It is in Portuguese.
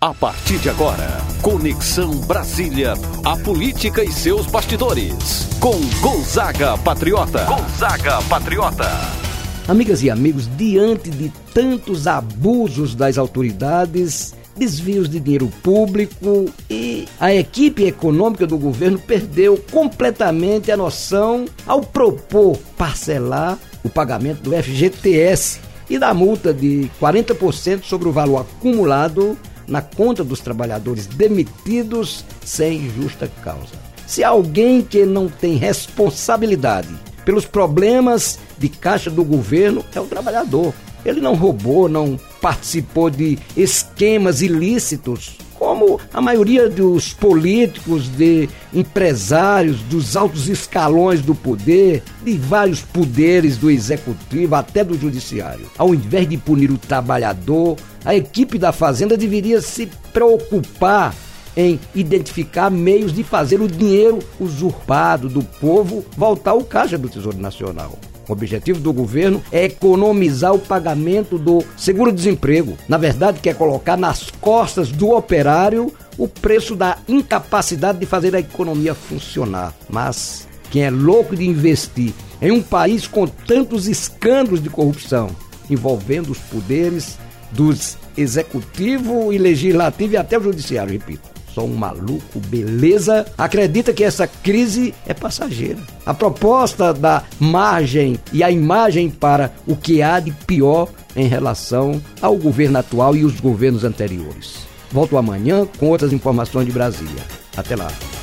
A partir de agora, Conexão Brasília, a política e seus bastidores, com Gonzaga Patriota. Gonzaga Patriota. Amigas e amigos, diante de tantos abusos das autoridades, desvios de dinheiro público e a equipe econômica do governo perdeu completamente a noção ao propor parcelar o pagamento do FGTS e da multa de 40% sobre o valor acumulado na conta dos trabalhadores demitidos sem justa causa. Se alguém que não tem responsabilidade pelos problemas de caixa do governo é o trabalhador. Ele não roubou, não participou de esquemas ilícitos, como a maioria dos políticos, de empresários, dos altos escalões do poder, de vários poderes do executivo, até do judiciário. Ao invés de punir o trabalhador, a equipe da Fazenda deveria se preocupar em identificar meios de fazer o dinheiro usurpado do povo voltar ao caixa do Tesouro Nacional. O objetivo do governo é economizar o pagamento do seguro-desemprego. Na verdade, quer colocar nas costas do operário o preço da incapacidade de fazer a economia funcionar. Mas quem é louco de investir em um país com tantos escândalos de corrupção envolvendo os poderes dos executivo e legislativo e até o judiciário, repito. Só um maluco, beleza, acredita que essa crise é passageira. A proposta da margem e a imagem para o que há de pior em relação ao governo atual e os governos anteriores. Volto amanhã com outras informações de Brasília. Até lá.